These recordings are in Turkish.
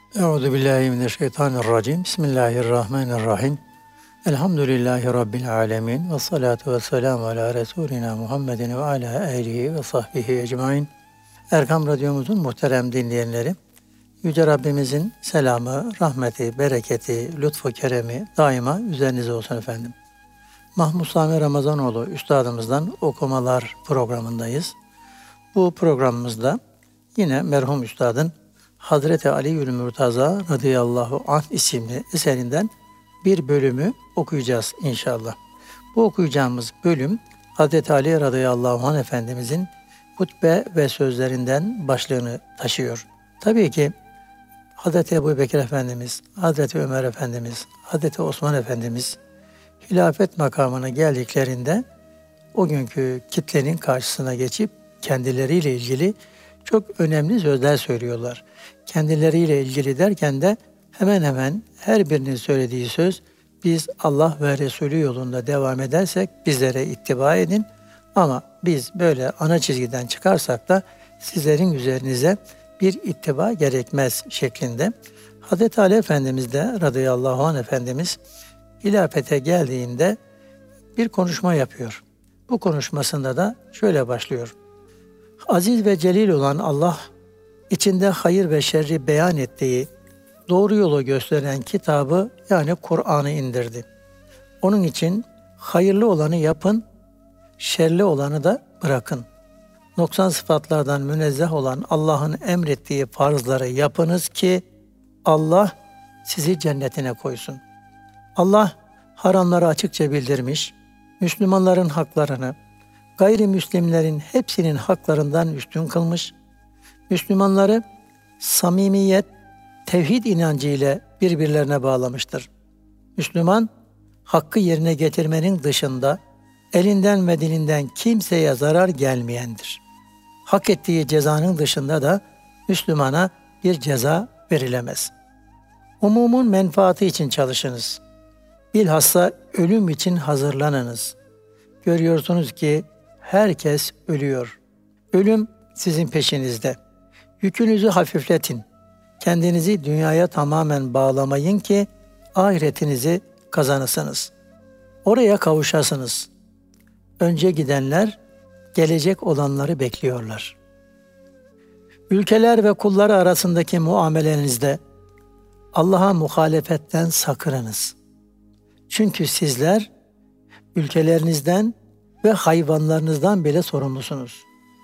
Euzubillahimineşşeytanirracim. Bismillahirrahmanirrahim. Elhamdülillahi Rabbil alemin. Ve salatu ve selamu ala Resulina Muhammedin ve ala alihi ve sahbihi ecmain. Erkam Radyomuzun muhterem dinleyenleri, Yüce Rabbimizin selamı, rahmeti, bereketi, lütfu, keremi daima üzerinize olsun efendim. Mahmud Sami Ramazanoğlu Üstadımızdan okumalar programındayız. Bu programımızda yine merhum Üstadın Hazreti Ali'ül Mürtaza radıyallahu anh isimli eserinden bir bölümü okuyacağız inşallah. Bu okuyacağımız bölüm Hazreti Ali radıyallahu anh Efendimizin hutbe ve sözlerinden başlığını taşıyor. Tabii ki Hazreti Ebubekir Efendimiz, Hazreti Ömer Efendimiz, Hazreti Osman Efendimiz hilafet makamına geldiklerinde o günkü kitlenin karşısına geçip kendileriyle ilgili çok önemli sözler söylüyorlar. Kendileriyle ilgili derken de hemen hemen her birinin söylediği söz, biz Allah ve Resulü yolunda devam edersek bizlere ittiba edin, ama biz böyle ana çizgiden çıkarsak da sizlerin üzerinize bir ittiba gerekmez şeklinde. Hazreti Ali Efendimiz de radıyallahu anh Efendimiz hilafete geldiğinde bir konuşma yapıyor. Bu konuşmasında da şöyle başlıyor. Aziz ve celil olan Allah, içinde hayır ve şerri beyan ettiği, doğru yolu gösteren kitabı yani Kur'an'ı indirdi. Onun için hayırlı olanı yapın, şerli olanı da bırakın. Noksan sıfatlardan münezzeh olan Allah'ın emrettiği farzları yapınız ki Allah sizi cennetine koysun. Allah haramları açıkça bildirmiş, Müslümanların haklarını, gayrimüslimlerin hepsinin haklarından üstün kılmış, Müslümanları samimiyet, tevhid inancı ile birbirlerine bağlamıştır. Müslüman, hakkı yerine getirmenin dışında elinden ve dilinden kimseye zarar gelmeyendir. Hak ettiği cezanın dışında da Müslümana bir ceza verilemez. Umumun menfaati için çalışınız. Bilhassa ölüm için hazırlanınız. Görüyorsunuz ki herkes ölüyor. Ölüm sizin peşinizde. Yükünüzü hafifletin. Kendinizi dünyaya tamamen bağlamayın ki ahiretinizi kazanasınız. Oraya kavuşasınız. Önce gidenler gelecek olanları bekliyorlar. Ülkeler ve kulları arasındaki muamelenizde Allah'a muhalefetten sakınınız. Çünkü sizler ülkelerinizden ve hayvanlarınızdan bile sorumlusunuz.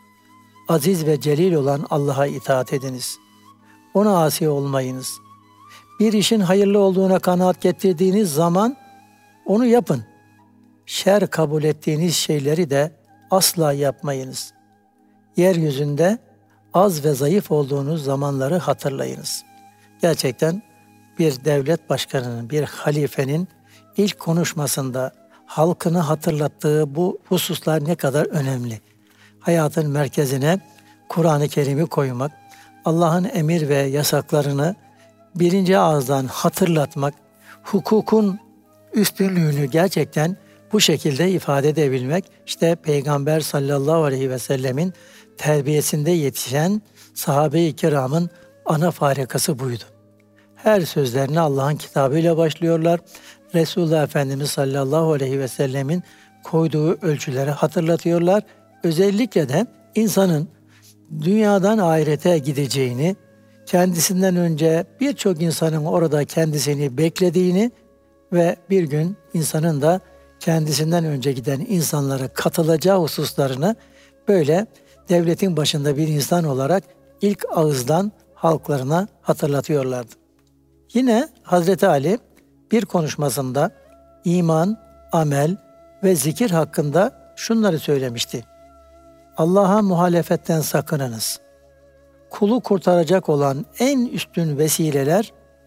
Aziz ve celil olan Allah'a itaat ediniz. Ona asi olmayınız. Bir işin hayırlı olduğuna kanaat getirdiğiniz zaman onu yapın. Şer kabul ettiğiniz şeyleri de asla yapmayınız. Yeryüzünde az ve zayıf olduğunuz zamanları hatırlayınız. Gerçekten bir devlet başkanının, bir halifenin ilk konuşmasında halkını hatırlattığı bu hususlar ne kadar önemli. Hayatın merkezine Kur'an-ı Kerim'i koymak, Allah'ın emir ve yasaklarını birinci ağızdan hatırlatmak, hukukun üstünlüğünü gerçekten bu şekilde ifade edebilmek, işte Peygamber sallallahu aleyhi ve sellemin terbiyesinde yetişen sahabe-i kiramın ana farikası buydu. Her sözlerini Allah'ın kitabıyla başlıyorlar. Resulullah Efendimiz sallallahu aleyhi ve sellemin koyduğu ölçüleri hatırlatıyorlar. Özellikle de insanın dünyadan ahirete gideceğini, kendisinden önce birçok insanın orada kendisini beklediğini ve bir gün insanın da kendisinden önce giden insanlara katılacağı hususlarını böyle devletin başında bir insan olarak ilk ağızdan halklarına hatırlatıyorlardı. Yine Hazreti Ali bir konuşmasında iman, amel ve zikir hakkında şunları söylemişti. Allah'a muhalefetten sakınınız. Kulu kurtaracak olan en üstün vesileler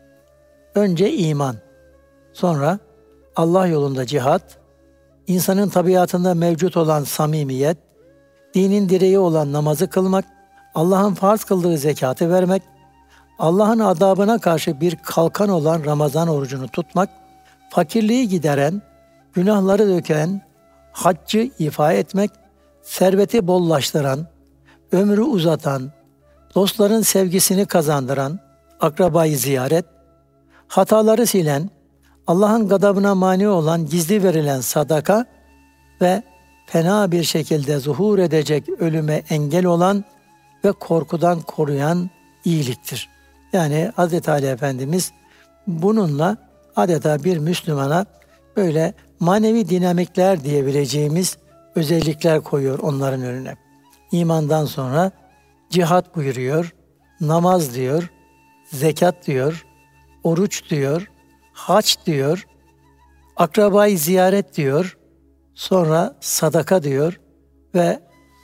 önce iman, sonra Allah yolunda cihat, insanın tabiatında mevcut olan samimiyet, dinin direği olan namazı kılmak, Allah'ın farz kıldığı zekatı vermek, Allah'ın adabına karşı bir kalkan olan Ramazan orucunu tutmak, fakirliği gideren, günahları döken, haccı ifa etmek, serveti bollaştıran, ömrü uzatan, dostların sevgisini kazandıran, akrabayı ziyaret, hataları silen, Allah'ın gadabına mani olan gizli verilen sadaka ve fena bir şekilde zuhur edecek ölüme engel olan ve korkudan koruyan iyiliktir. Yani Hz. Ali Efendimiz bununla adeta bir Müslümana böyle manevi dinamikler diyebileceğimiz özellikler koyuyor onların önüne. İmandan sonra cihat buyuruyor, namaz diyor, zekat diyor, oruç diyor, hac diyor, akrabayı ziyaret diyor, sonra sadaka diyor ve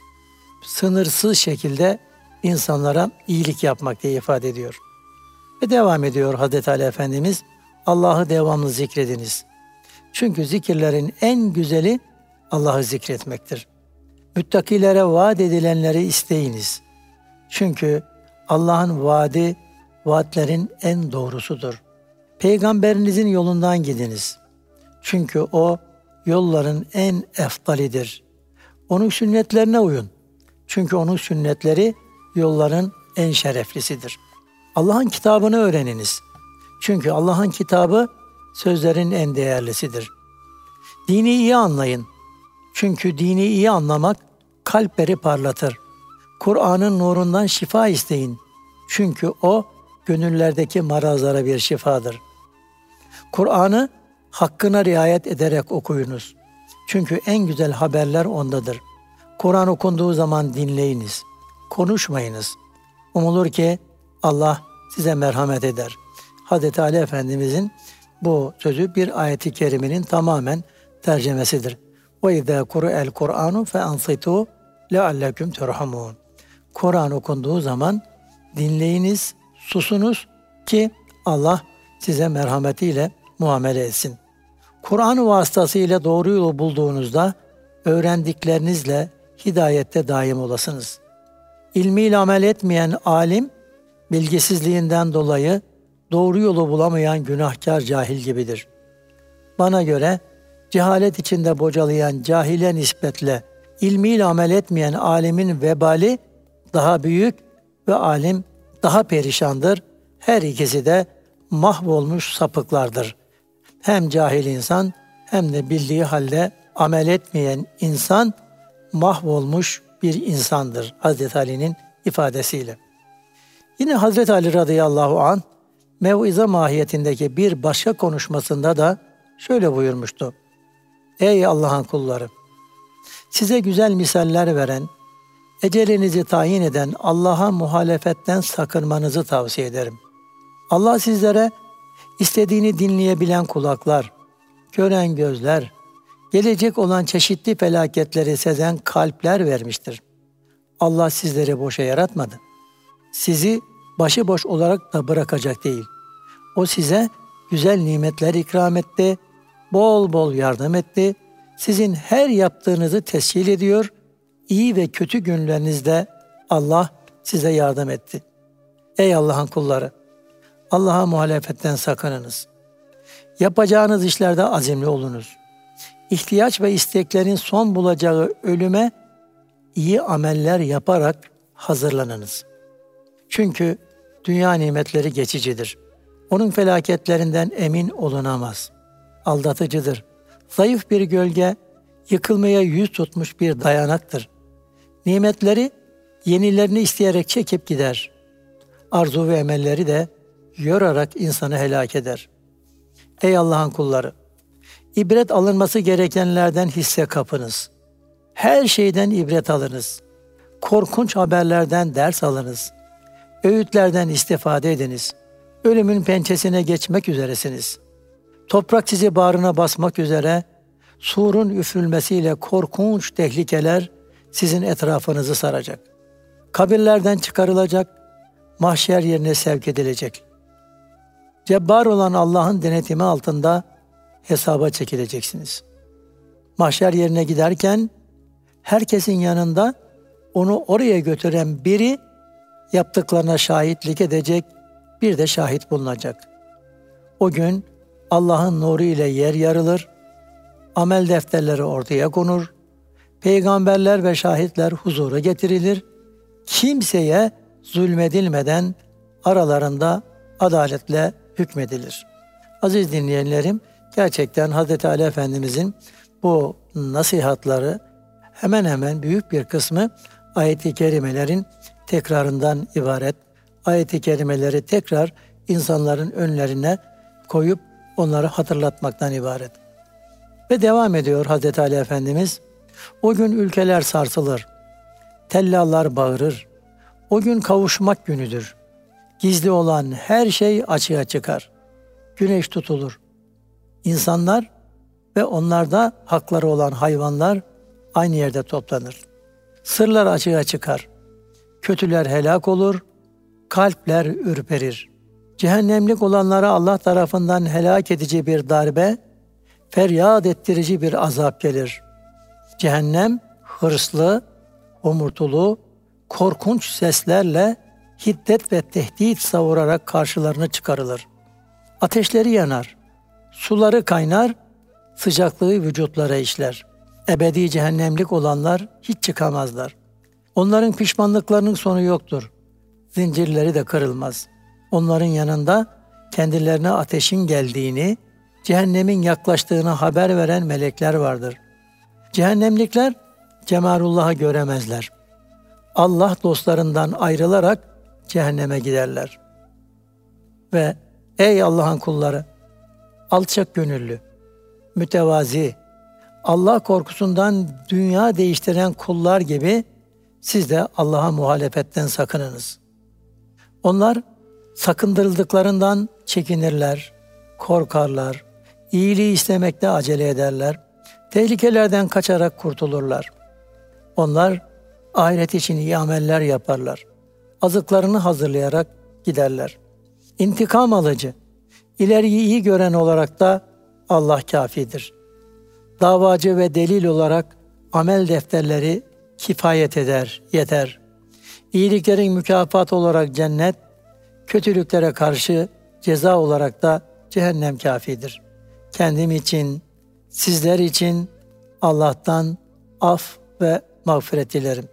sınırsız şekilde insanlara iyilik yapmak diye ifade ediyor. Ve devam ediyor Hazreti Ali Efendimiz, Allah'ı devamlı zikrediniz. Çünkü zikirlerin en güzeli Allah'ı zikretmektir. Müttakilere vaat edilenleri isteyiniz. Çünkü Allah'ın vaadi, vaatlerin en doğrusudur. Peygamberinizin yolundan gidiniz. Çünkü o yolların en efdalidir. Onun sünnetlerine uyun. Çünkü onun sünnetleri yolların en şereflisidir. Allah'ın kitabını öğreniniz. Çünkü Allah'ın kitabı sözlerin en değerlisidir. Dini iyi anlayın. Çünkü dini iyi anlamak kalpleri parlatır. Kur'an'ın nurundan şifa isteyin. Çünkü o gönüllerdeki marazlara bir şifadır. Kur'an'ı hakkına riayet ederek okuyunuz. Çünkü en güzel haberler ondadır. Kur'an okunduğu zaman dinleyiniz. Konuşmayınız. Umulur ki Allah size merhamet eder. Hz. Ali Efendimizin bu sözü bir ayeti kerimenin tamamen tercemesidir. وَاِذَا قُرِئَ الْقُرْآنُ فَاَنْصِتُوا لَعَلَّكُمْ تُرْحَمُونَ. Kur'an okunduğu zaman dinleyiniz, susunuz ki Allah size merhametiyle muamele etsin. Kur'an vasıtasıyla doğru yolu bulduğunuzda öğrendiklerinizle hidayette daim olasınız. İlmiyle amel etmeyen alim, bilgisizliğinden dolayı doğru yolu bulamayan günahkar cahil gibidir. Bana göre cehalet içinde bocalayan cahile nispetle ilmiyle amel etmeyen alimin vebali daha büyük ve alim daha perişandır. Her ikisi de mahvolmuş sapıklardır. Hem cahil insan hem de bildiği halde amel etmeyen insan mahvolmuş bir insandır Hazreti Ali'nin ifadesiyle. Yine Hazreti Ali radıyallahu anh mev'ize mahiyetindeki bir başka konuşmasında da şöyle buyurmuştu. Ey Allah'ın kulları! Size güzel misaller veren, ecelinizi tayin eden Allah'a muhalefetten sakınmanızı tavsiye ederim. Allah sizlere istediğini dinleyebilen kulaklar, gören gözler, gelecek olan çeşitli felaketleri sezen kalpler vermiştir. Allah sizleri boşa yaratmadı. Sizi başıboş olarak da bırakacak değil. O size güzel nimetler ikram etti, bol bol yardım etti, sizin her yaptığınızı tescil ediyor, iyi ve kötü günlerinizde Allah size yardım etti. Ey Allah'ın kulları! Allah'a muhalefetten sakınınız. Yapacağınız işlerde azimli olunuz. İhtiyaç ve isteklerin son bulacağı ölüme iyi ameller yaparak hazırlanınız. Çünkü dünya nimetleri geçicidir. Onun felaketlerinden emin olunamaz. Aldatıcıdır. Zayıf bir gölge, yıkılmaya yüz tutmuş bir dayanaktır. Nimetleri yenilerini isteyerek çekip gider. Arzu ve emelleri de yorarak insanı helak eder. Ey Allah'ın kulları! İbret alınması gerekenlerden hisse kapınız. Her şeyden ibret alınız. Korkunç haberlerden ders alınız. Öğütlerden istifade ediniz. Ölümün pençesine geçmek üzeresiniz. Toprak sizi bağrına basmak üzere, surun üfürülmesiyle korkunç tehlikeler sizin etrafınızı saracak. Kabirlerden çıkarılacak, mahşer yerine sevk edilecek. Cebbar olan Allah'ın denetimi altında hesaba çekileceksiniz. Mahşer yerine giderken herkesin yanında onu oraya götüren biri yaptıklarına şahitlik edecek, bir de şahit bulunacak. O gün Allah'ın nuru ile yer yarılır, amel defterleri ortaya konur, peygamberler ve şahitler huzura getirilir, kimseye zulmedilmeden aralarında adaletle hükmedilir. Aziz dinleyenlerim, gerçekten Hazreti Ali Efendimizin bu nasihatları hemen hemen büyük bir kısmı ayet-i kerimelerin tekrarından ibaret. Ayet-i kerimeleri tekrar insanların önlerine koyup onları hatırlatmaktan ibaret. Ve devam ediyor Hazreti Ali Efendimiz. O gün ülkeler sarsılır, tellallar bağırır. O gün kavuşmak günüdür. Gizli olan her şey açığa çıkar. Güneş tutulur. İnsanlar ve onlarda hakları olan hayvanlar aynı yerde toplanır. Sırlar açığa çıkar. Kötüler helak olur, kalpler ürperir. Cehennemlik olanlara Allah tarafından helak edici bir darbe, feryat ettirici bir azap gelir. Cehennem hırslı, homurtulu, korkunç seslerle hiddet ve tehdit savurarak karşılarına çıkarılır. Ateşleri yanar, suları kaynar, sıcaklığı vücutlara işler. Ebedi cehennemlik olanlar hiç çıkamazlar. Onların pişmanlıklarının sonu yoktur. Zincirleri de kırılmaz. Onların yanında kendilerine ateşin geldiğini, cehennemin yaklaştığını haber veren melekler vardır. Cehennemlikler cemalullah'ı göremezler. Allah dostlarından ayrılarak cehenneme giderler. Ve ey Allah'ın kulları, alçak gönüllü, mütevazi, Allah korkusundan dünya değiştiren kullar gibi siz de Allah'a muhalefetten sakınınız. Onlar sakındırıldıklarından çekinirler, korkarlar, iyiliği istemekte acele ederler, tehlikelerden kaçarak kurtulurlar. Onlar ahiret için iyi ameller yaparlar. Azıklarını hazırlayarak giderler. İntikam alıcı, ileriyi iyi gören olarak da Allah kafidir. Davacı ve delil olarak amel defterleri kifayet eder, yeter. İyiliklerin mükafatı olarak cennet, kötülüklere karşı ceza olarak da cehennem kafidir. Kendim için, sizler için Allah'tan af ve mağfiret dilerim.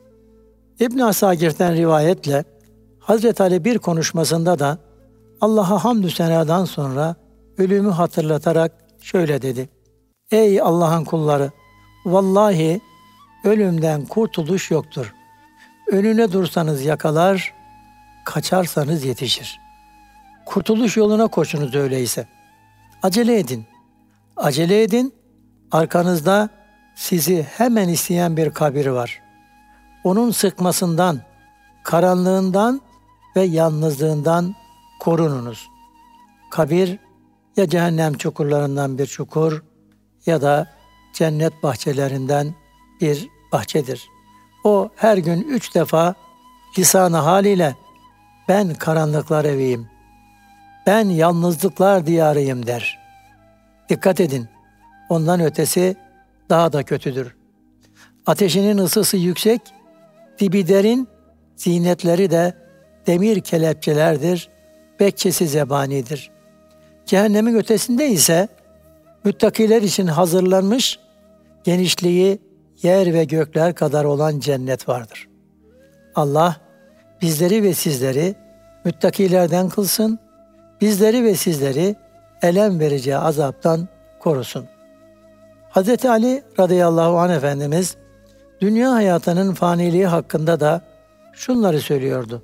İbn-i Asakir'den rivayetle Hazreti Ali bir konuşmasında da Allah'a hamdü senadan sonra ölümü hatırlatarak şöyle dedi. Ey Allah'ın kulları! Vallahi ölümden kurtuluş yoktur. Önüne dursanız yakalar, kaçarsanız yetişir. Kurtuluş yoluna koşunuz öyleyse. Acele edin. Acele edin. Arkanızda sizi hemen isteyen bir kabir var. Onun sıkmasından, karanlığından ve yalnızlığından korununuz. Kabir ya cehennem çukurlarından bir çukur ya da cennet bahçelerinden bir bahçedir. O her gün 3 defa lisan-ı haliyle ben karanlıklar eviyim, ben yalnızlıklar diyarıyım der. Dikkat edin, ondan ötesi daha da kötüdür. Ateşinin ısısı yüksek, dibi derin, zinetleri de demir kelepçelerdir, bekçesi zebanidir. Cehennemin ötesinde ise müttakiler için hazırlanmış, genişliği yer ve gökler kadar olan cennet vardır. Allah bizleri ve sizleri müttakilerden kılsın, bizleri ve sizleri elem vereceği azaptan korusun. Hz. Ali radıyallahu anh Efendimiz dünya hayatının faniliği hakkında da şunları söylüyordu.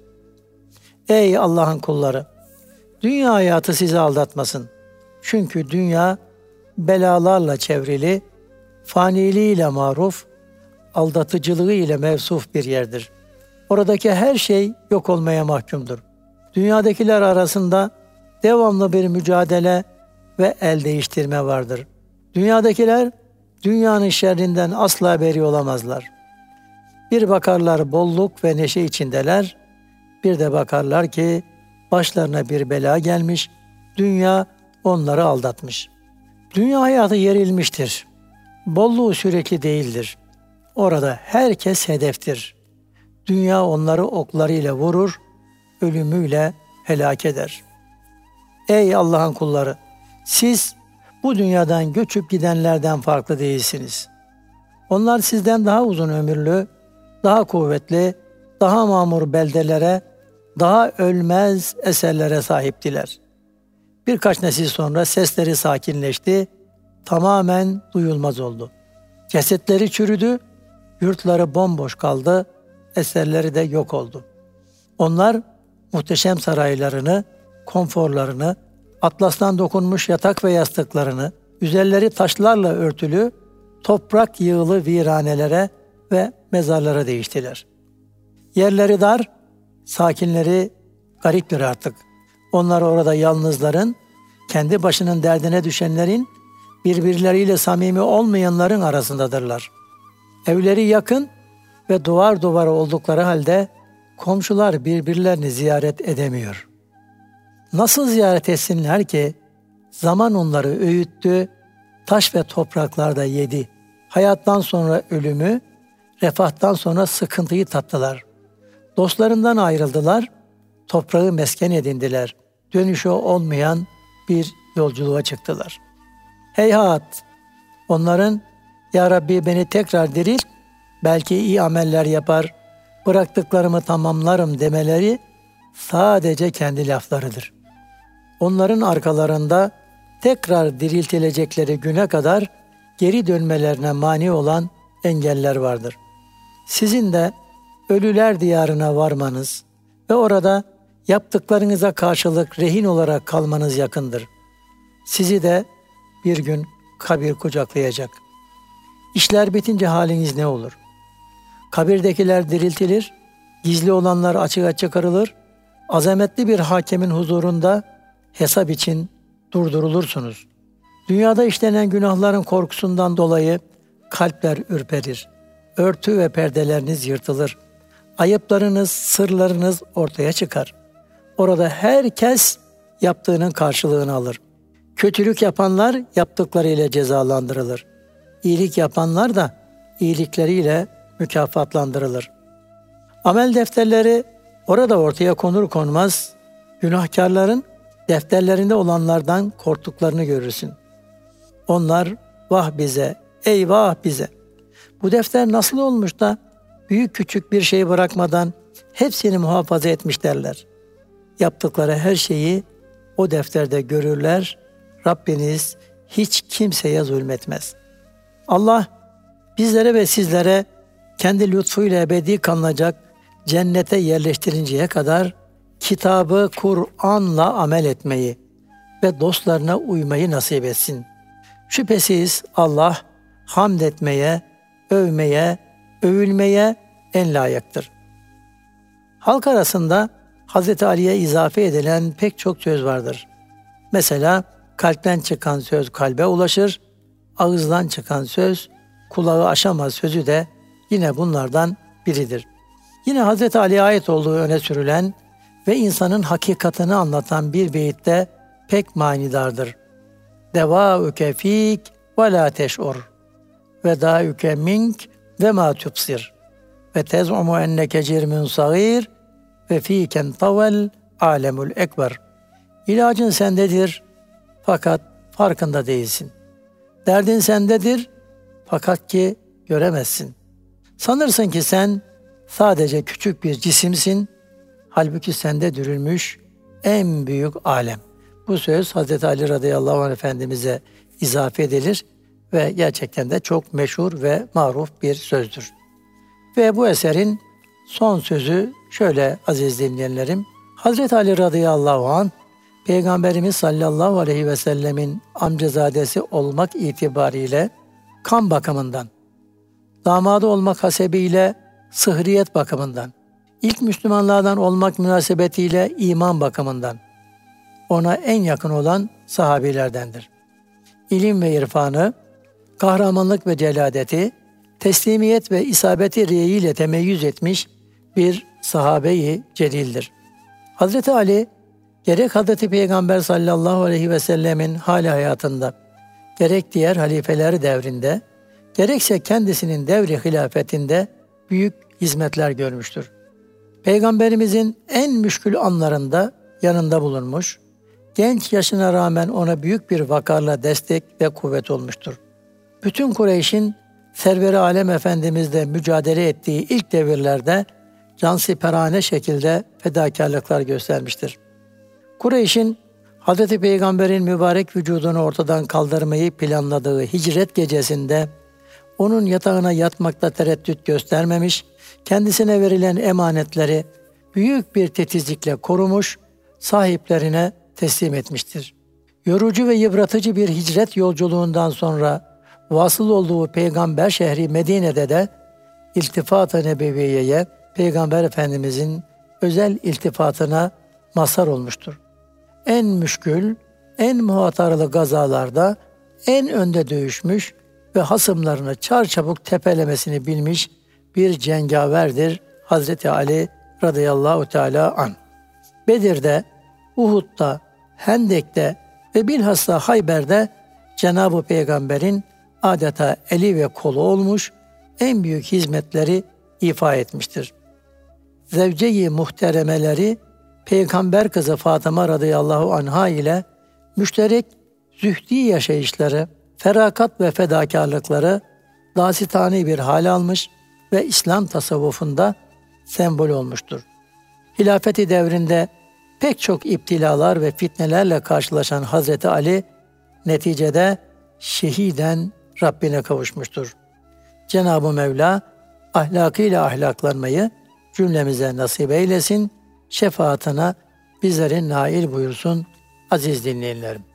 Ey Allah'ın kulları! Dünya hayatı sizi aldatmasın. Çünkü dünya belalarla çevrili, faniliğiyle maruf, aldatıcılığı ile mevsuf bir yerdir. Oradaki her şey yok olmaya mahkumdur. Dünyadakiler arasında devamlı bir mücadele ve el değiştirme vardır. Dünyadakiler dünyanın şerrinden asla beri olamazlar. Bir bakarlar bolluk ve neşe içindeler, bir de bakarlar ki başlarına bir bela gelmiş, dünya onları aldatmış. Dünya hayatı yerilmiştir. Bolluğu sürekli değildir. Orada herkes hedeftir. Dünya onları oklarıyla vurur, ölümüyle helak eder. Ey Allah'ın kulları! Siz bu dünyadan göçüp gidenlerden farklı değilsiniz. Onlar sizden daha uzun ömürlü, daha kuvvetli, daha mamur beldelere, daha ölmez eserlere sahiptiler. Birkaç nesil sonra sesleri sakinleşti, tamamen duyulmaz oldu. Cesetleri çürüdü, yurtları bomboş kaldı, eserleri de yok oldu. Onlar muhteşem saraylarını, konforlarını, atlastan dokunmuş yatak ve yastıklarını, üzerleri taşlarla örtülü, toprak yığılı viranelere ve mezarlara değiştiler. Yerleri dar, sakinleri gariptir artık. Onlar orada yalnızların, kendi başının derdine düşenlerin, birbirleriyle samimi olmayanların arasındadırlar. Evleri yakın ve duvar duvara oldukları halde komşular birbirlerini ziyaret edemiyor. Nasıl ziyaret etsinler ki? Zaman onları öğüttü, taş ve topraklarda yedi. Hayattan sonra ölümü, refahtan sonra sıkıntıyı tattılar. Dostlarından ayrıldılar, toprağı mesken edindiler. Dönüşü olmayan bir yolculuğa çıktılar. Heyhat! Onların, "Ya Rabbi beni tekrar dirilt, belki iyi ameller yapar, bıraktıklarımı tamamlarım" demeleri sadece kendi laflarıdır. Onların arkalarında tekrar diriltilecekleri güne kadar geri dönmelerine mani olan engeller vardır. Sizin de ölüler diyarına varmanız ve orada yaptıklarınıza karşılık rehin olarak kalmanız yakındır. Sizi de bir gün kabir kucaklayacak. İşler bitince haliniz ne olur? Kabirdekiler diriltilir, gizli olanlar açığa çıkarılır, azametli bir hakemin huzurunda hesap için durdurulursunuz. Dünyada işlenen günahların korkusundan dolayı kalpler ürperir. Örtü ve perdeleriniz yırtılır. Ayıplarınız, sırlarınız ortaya çıkar. Orada herkes yaptığının karşılığını alır. Kötülük yapanlar yaptıklarıyla cezalandırılır. İyilik yapanlar da iyilikleriyle mükafatlandırılır. Amel defterleri orada ortaya konur konmaz, günahkarların defterlerinde olanlardan korktuklarını görürsün. Onlar, "Vah bize, eyvah bize. Bu defter nasıl olmuş da büyük küçük bir şey bırakmadan hepsini muhafaza etmiş" derler. Yaptıkları her şeyi o defterde görürler. Rabbiniz hiç kimseye zulmetmez. Allah bizlere ve sizlere kendi lütfuyla ebedi kalınacak cennete yerleştirinceye kadar kitabı Kur'an'la amel etmeyi ve dostlarına uymayı nasip etsin. Şüphesiz Allah hamd etmeye, övmeye, övülmeye en layıktır. Halk arasında Hz. Ali'ye izafe edilen pek çok söz vardır. Mesela kalpten çıkan söz kalbe ulaşır, ağızdan çıkan söz kulağı aşamaz sözü de yine bunlardan biridir. Yine Hz. Ali'ye ait olduğu öne sürülen ve insanın hakikatini anlatan bir beyitte pek manidardır. "Devâüke fîk ve lâ teş'ur ve dâüke mink ve mâ tubsir ve tez'umu enneke cirmün sagîr ve fîken tavel âlemul ekber." İlacın sendedir fakat farkında değilsin. Derdin sendedir fakat ki göremezsin. Sanırsın ki sen sadece küçük bir cisimsin, halbuki sende dürülmüş en büyük alem. Bu söz Hz. Ali radıyallahu anh Efendimiz'e izafe edilir ve gerçekten de çok meşhur ve maruf bir sözdür. Ve bu eserin son sözü şöyle aziz dinleyenlerim. Hz. Ali radıyallahu anh Peygamberimiz sallallahu aleyhi ve sellemin amcazadesi olmak itibariyle kan bakımından, damadı olmak hasebiyle sıhriyet bakımından, ilk Müslümanlardan olmak münasebetiyle iman bakımından ona en yakın olan sahabilerdendir. İlim ve irfanı, kahramanlık ve celadeti, teslimiyet ve isabeti riyeyle temeyyüz etmiş bir sahabe-i celildir. Hazreti Ali, gerek Hazreti Peygamber sallallahu aleyhi ve sellemin hali hayatında, gerek diğer halifeleri devrinde, gerekse kendisinin devri hilafetinde büyük hizmetler görmüştür. Peygamberimizin en müşkül anlarında yanında bulunmuş, genç yaşına rağmen ona büyük bir vakarla destek ve kuvvet olmuştur. Bütün Kureyş'in Server-i Alem Efendimizle mücadele ettiği ilk devirlerde cansiperane şekilde fedakarlıklar göstermiştir. Kureyş'in Hz. Peygamber'in mübarek vücudunu ortadan kaldırmayı planladığı hicret gecesinde onun yatağına yatmakta tereddüt göstermemiş, kendisine verilen emanetleri büyük bir titizlikle korumuş, sahiplerine teslim etmiştir. Yorucu ve yıpratıcı bir hicret yolculuğundan sonra vasıl olduğu peygamber şehri Medine'de de İltifat-ı Nebeviyye'ye Peygamber Efendimizin özel iltifatına mazhar olmuştur. En müşkül, en muhatarlı gazalarda en önde dövüşmüş ve hasımlarını çarçabuk tepelemesini bilmiş bir cengaverdir Hazreti Ali radıyallahu teala anh. Bedir'de, Uhud'da, Hendek'te ve bilhassa Hayber'de Cenab-ı Peygamber'in adeta eli ve kolu olmuş, en büyük hizmetleri ifa etmiştir. Zevce-i muhteremeleri Peygamber kızı Fatıma radıyallahu anha ile müşterek zühdi yaşayışları, ferakat ve fedakarlıkları dasitani bir hal almış ve İslam tasavvufunda sembol olmuştur. Hilafeti devrinde pek çok iptilalar ve fitnelerle karşılaşan Hazreti Ali neticede şehiden Rabbine kavuşmuştur. Cenab-ı Mevla ahlakıyla ahlaklanmayı cümlemize nasip eylesin, şefaatine bizleri nail buyursun aziz dinleyenlerim.